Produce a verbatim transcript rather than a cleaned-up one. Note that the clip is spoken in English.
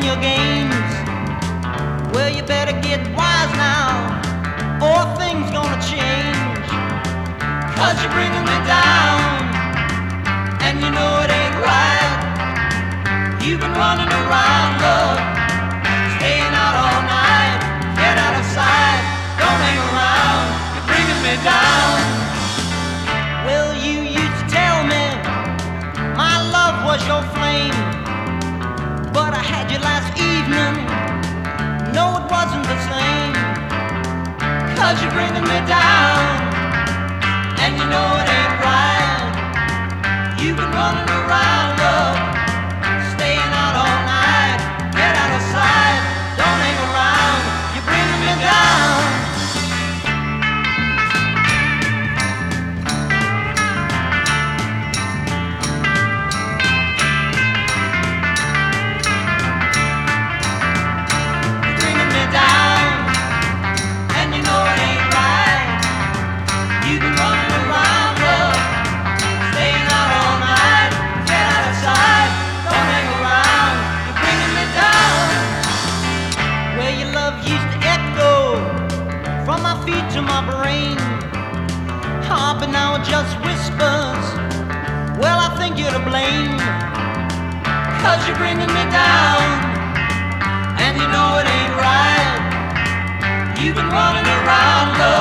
your games. Well, you better get wise now, or things gonna change. Cause you're bringing me down, and you know it ain't right. You've been running around, love, staying out all night. Get out of sight, don't hang around, you're bringing me down. Well, you used to tell me my love was your flame, but I had you last evening, no it wasn't the same. Cause you're bringing me down, and you know it ain't right. You've been running around, love, staying out all night. Get out of sight, don't hang around, you're bringing me down. You're bringing me down, and you know it ain't right. You've been running around, love, staying out all night. Get out of sight, don't hang around, you're bringing me down. Well, your love used to echo from my feet to my brain. Ah, but now it just whispers. Well, I think you're to blame. Cause you're bringing me down, and you know it ain't right. You've been running around, love,